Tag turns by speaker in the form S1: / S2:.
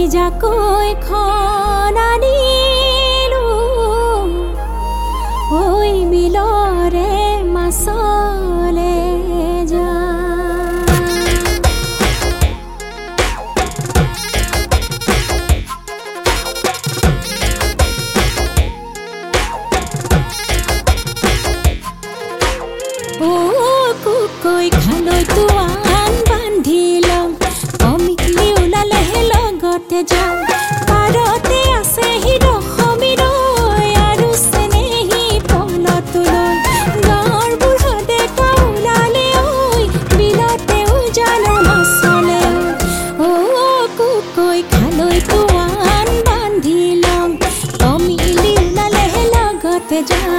S1: নিজাকৈ খনানিলো ঐ বিলৰে মাছলে যা ও কুকৈ খালৈ তোৱান বান্ধি লওঁ অমিলি ওলালেহে লগতে যাওঁ পাৰতে আছে হিৰসমিৰৈ আৰু চেনেহী পলতলৈ গাঁৱৰ বুঢ়া ডেকা ওলালে ঐ বিলতে উজানৰ মাছলে ও কুকৈ খালৈ তোৱান বান্ধি লওঁ অমিলি ওলালেহে লগতে যাওঁ